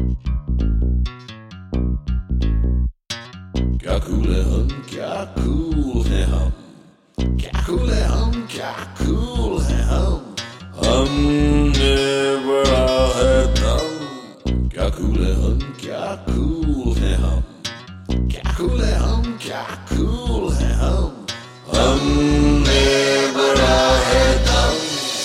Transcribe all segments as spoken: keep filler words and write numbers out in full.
क्या कूल है हम, क्या कूल है हम, क्या कूल है हम, क्या कूल है हम, हमने बड़ा है दम। क्या कूल है हम, क्या कूल है हम, क्या कूल है हम, क्या कूल है हम, हमने बड़ा है दम।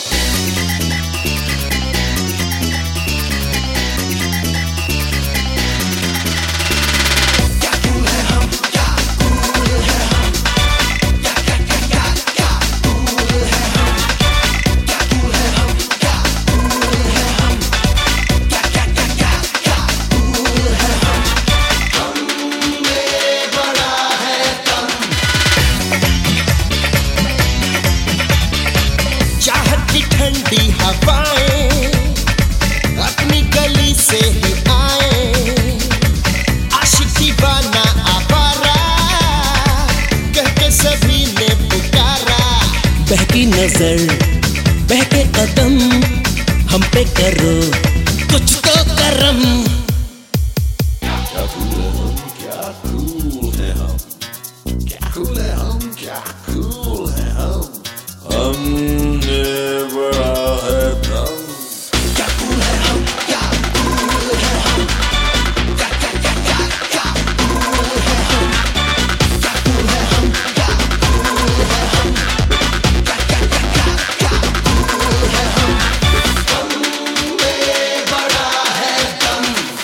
ठंडी हवाएं अपनी गली से ही आए, आशिक दीवाना आवारा कह के सभी ने पुकारा। बहकी नजर बहके कदम हम पे करो कुछ तो करम। क्या कूल है हम, क्या कूल है हम, क्या कूल है हम, क्या कूल है हम, हमने बड़ा है दम। क्या कूल है हम, क्या कूल है हम, क्या क्या क्या क्या क्या कूल है हम, क्या कूल है हम, क्या कूल है हम, क्या क्या क्या क्या क्या कूल है हम, हमने बड़ा है दम।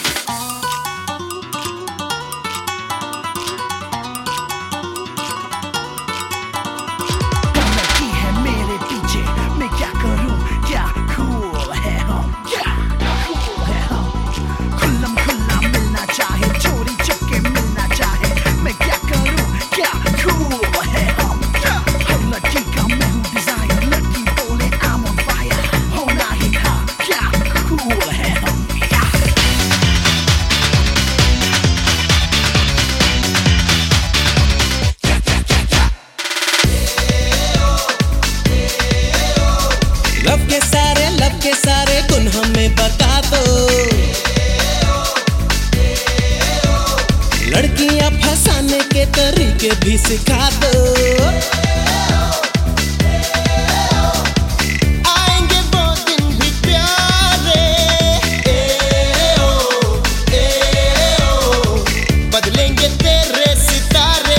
लव के सारे लव के सारे गुण हमें बता दो, लड़कियां फंसाने के तरीके भी सिखा दो। आएंगे वो दिन भी प्यारे, बदलेंगे तेरे सितारे।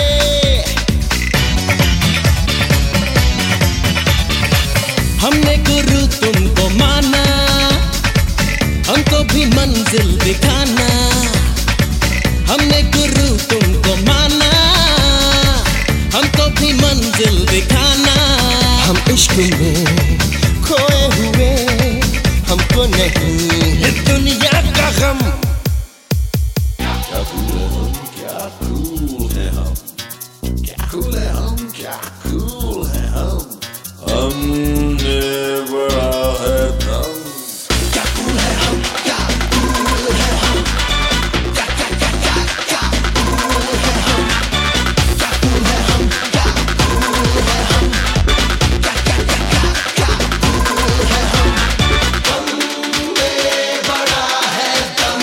हमने गुरु तुमको माना, हमको भी मंजिल दिखाना। हमने गुरु तुमको माना, हमको भी मंजिल दिखाना। हम इश्क में खोए हुए, हमको नहीं है दुनिया का गम। क्या कूल है हम, क्या कूल है हम, क्या कूल है हम, क्या कूल है हम, हमने बड़ा है दम। क्या कूल है हम, क्या कूल है हम, क्या क्या क्या क्या क्या कूल है हम, क्या कूल है हम, क्या कूल है हम, क्या क्या क्या क्या क्या कूल है हम, हमने बड़ा है दम।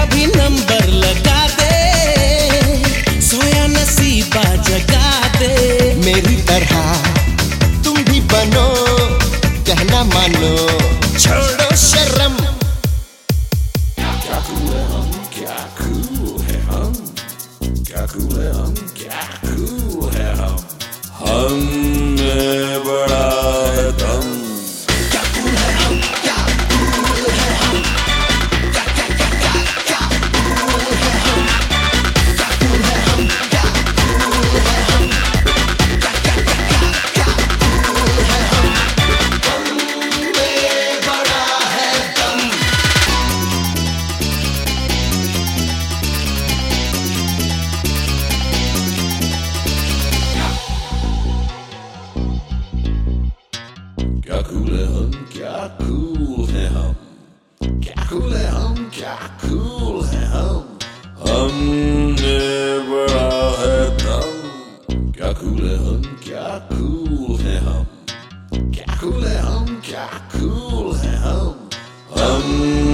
भी नंबर लगा दे, सोया नसीबा जगा दे। मेरी तरह तुम भी बनो, कहना मानो, छोड़ो शर्म। क्या cool है हम, क्या cool है हम, क्या cool है हम, क्या cool है हम, हम में बड़ा है दम। क्या cool है हम, क्या cool है हम, क्या क्या क्या क्या क्या cool है हम, क्या cool है हम, क्या cool है हम, क्या क्या क्या क्या क्या cool है हम, हम में बड़ा है दम। क्या cool है हम, क्या cool है हम, क्या cool है हम, क्या cool है हम, हमने बड़ा है दम। क्या cool है हम, क्या cool है हम, क्या cool है हम, क्या cool है हम, हम